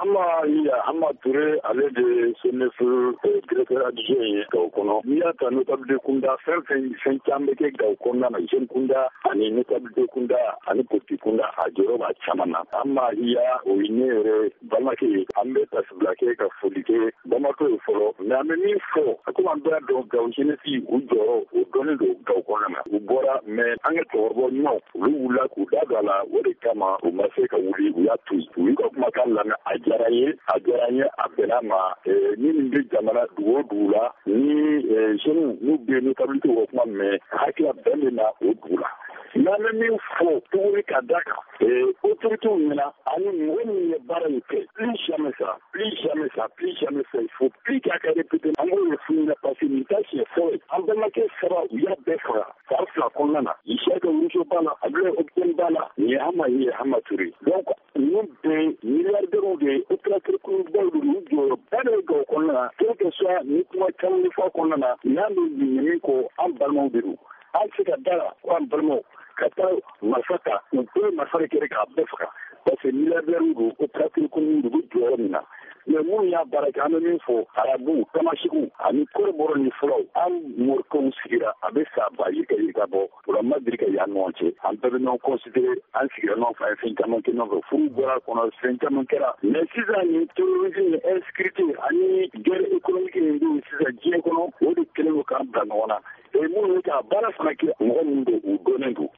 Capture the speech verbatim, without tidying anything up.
Ama ya ama ture ale de senefu directeur adjoint ye gaw kɔnɔ n'i y'a ta notable de kunda fɛn fɛn fɛn caman bɛ kɛ gaw kɔnɔna na jeune kunda ani notable de kunda ani politique kunda a jɔyɔrɔ b'a caman na ama ya o ye ne yɛrɛ balimakɛ ye an bɛ tasibila kɛ ka foli kɛ bamakɔ ye fɔlɔ mais an bɛ min fɔ komi an bɛɛ dɔn gaw jeunesse u jɔyɔrɔ o dɔnnen don gaw kɔnɔna na u bɔra mais an ka cɛkɔrɔba ɲumanw olu wulila k'u da don a la o de kama u ma se ka wuli u y'a to yen u y'u ka kumakan lamɛn a diyara n ye a diyara n ye a bɛnna ma ni nin bɛ jamana dugu o dugu la ni jeunes n'u bɛ notable o kuma mɛn hakili bɛn bɛ na o dugu la n'an bɛ min fɔ tuguni ka da kan autorités ɲɛna ani mɔgɔ min ye baara in kɛ plus jamais ça plus jamais ça plus jamais ça il faut plus k'a ka répéter an b'o de f'u ɲɛna parce que nin t'a siɲɛ fɔlɔ ye an balimakɛ saba u y'a bɛɛ faga san fila kɔnɔna na Isiyaka Wuruso b'a la Abdoulaye Hopkins b'a la nin ye Hama ye Hama Ture donc ninnu bɛɛ milliardaires de ye opérateurs baw de y'u jɔyɔrɔba de ye gawo kɔnɔna na quel que soit ni kuma caman bɛ fɔ a kɔnɔna na n'an bɛ ɲinɛ min kɔ an balimaw de don an tɛ se ka da la ko an balimaw ka taa marifa ta u bɛɛ marifa de kɛra k'a bɛɛ faga parce que milliardaires don opérateurs ninnu de bɛ jɔyɔrɔ min na mais minnu y'a baara kɛ an bɛ min fɔ arabu tamasigiw ani kɔrɔbɔrɔ ni fulaw an morikɛw sigira a bɛ sa ba yirika yirika bɔ o la ma deli ka y'an ɲɔgɔn cɛ an bɛɛ bɛ ɲɔgɔn considéré an sigira ɲɔgɔn fɛ an ye fɛn caman kɛ ɲɔgɔn fɛ furu bɔra a kɔnɔ fɛn caman kɛra mais sisan nin terrorisme ni insécurité ani guerre économique min bɛ yen sisan diɲɛ kɔnɔ o de kɛlen don k'an bila ɲɔgɔn na et minnu bɛ ka baara fana kɛ mɔgɔ minnu don u dɔnnen don